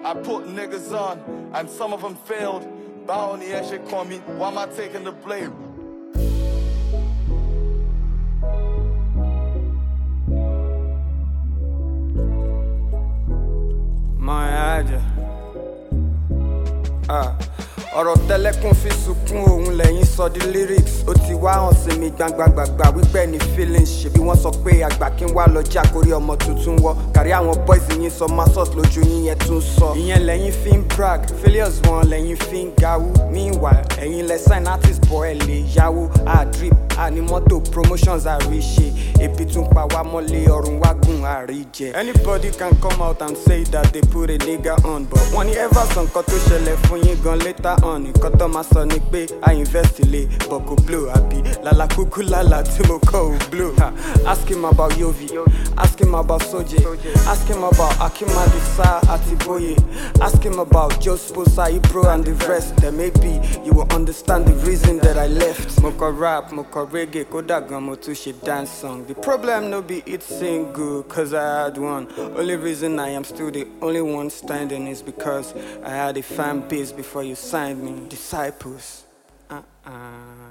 I put niggas on, and some of them failed. Bow on the edge, they call me. Why am I taking the blame? My idea. ọ̀rọ̀ tẹ́lẹ̀kùn fi sunkún òun lẹ́yìn sọ di lyrics ó ti wá hàn sí mi gbangbangbangba wípé ní feelings ṣebí wọ́n sọ pé àgbà kí n wá lọ́jà kórí ọmọ tuntun wọ́ kárí àwọn boys yín sọ masos lójú yín yẹn tún sọ ìyẹn lẹ́yìn fi ń brag failures wọn lẹ́yìn fi ń gawú meanwhile ẹ̀yin lẹ sign artist bọ̀ ẹ̀ lè yáwó drip ní mọ́tò promotions àríṣe ebi tún pa wá mọ́lé ọ̀run wá gùn àríjẹ. Anybody can come out and say that they put a nigga on but wọ́n ní ever sọ nǹkan tó ṣẹlẹ̀ fún yín gan later on nǹkan tó máa sọ ni pé I invest ilé but kò blow àbí lálá kúkú lálá tí mo kọ́ ò blow. Ask him about Yovi, ask him about Soje, ask him about Akimade Sa àti Boye, ask him about Joe Sposa, Ibro and the rest. Then maybe you will understand the reason that I left. Mo kọ rap, mo kọ reggae, kódà gan mo tún ṣe dance song. The problem no be it single, cause I had one. Only reason I am still the only one standing is because I had a fan base before you signed me. Disciples.